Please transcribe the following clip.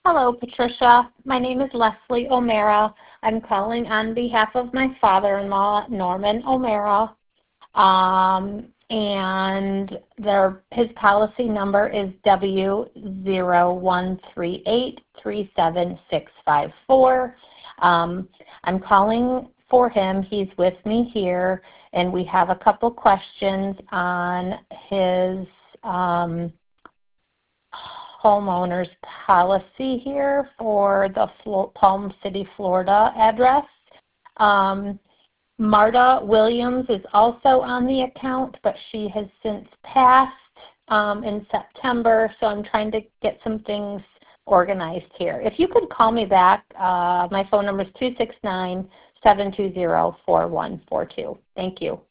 Hello, Patricia. My name is Leslie O'Mara. I'm calling on behalf of my father-in-law, Norman O'Mara, and his policy number is W0138-37654. I'm calling for him. He's with me here, and we have a couple questions on his homeowner's policy here for the Palm City, Florida address. Marta Williams is also on the account, but she has since passed in September, so I'm trying to get some things organized here. If you could call me back, my phone number is 269-720-4142. Thank you.